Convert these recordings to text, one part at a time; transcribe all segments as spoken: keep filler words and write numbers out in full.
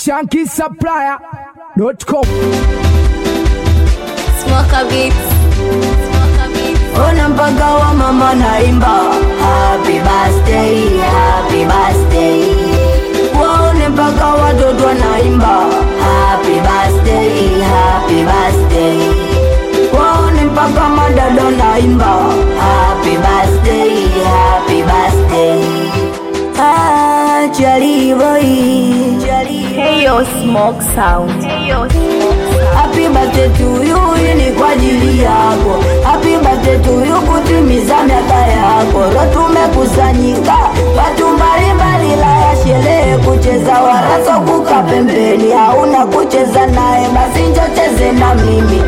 Shanky Supplier dot com. Smoker beats. Smoker beats. Ona mpaka wa mama naimba happy birthday, happy birthday. Waone mpaka watoto naimba happy birthday, happy birthday. Waone mpaka madada naimba happy birthday, happy birthday. Ah, Charlie boy, Charlie. Hey yo, smoke sound. Hey yo, smoke sound. Happy birthday to you, hii ni kwa ajili yako. Happy birthday to you, kutimiza miaka yako. Leo tumekusanyika watu mbalimbali, la ya sherehe kucheza wala sio kukaa pembeni. Hauna kucheza naye, basi njoo cheze na mimi.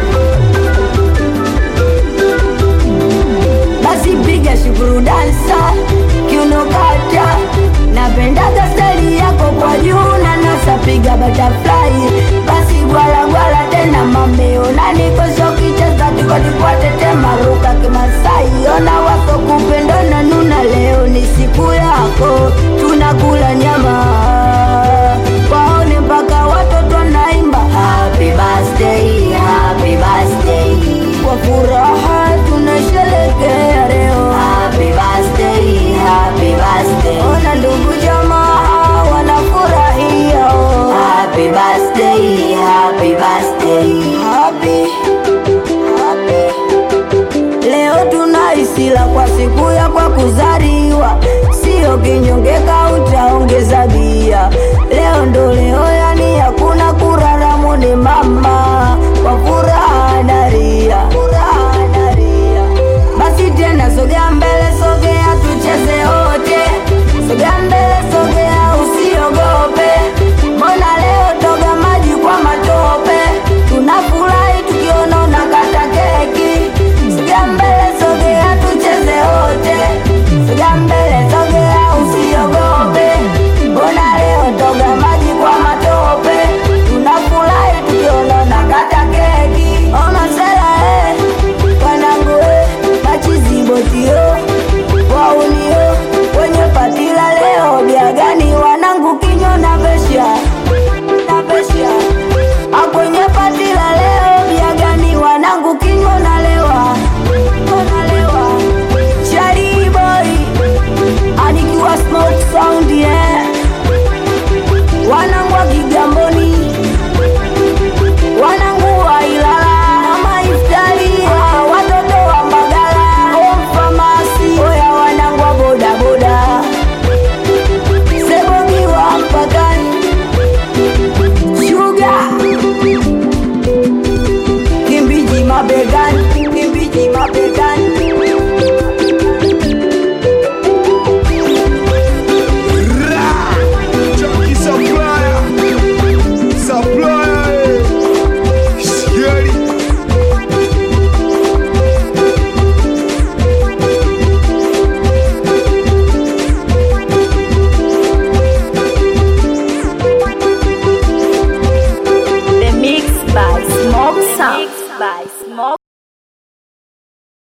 Basi piga shukuru dansa, kiuno kata. Napendaga style yako kwa juu na nasa piga butterfly. Basi gwala gwala tena mameo na niko shoki cheza tiko tikwate tema ruka kimasai. Ona wako kupenda na nuna, leo ni siku yako, tunakula nyama. Waone mpaka watoto naimba happy birthday, happy birthday. Kwa furaha tunasherehekea leo happy birthday, happy birthday. Ona ndugu jamaa wanafurahia happy birthday, happy birthday. Happy, happy. Leo tunaisila kwa siku ya kwa kuzaliwa, sio kinyongeka utaongeza bia. Leo ndo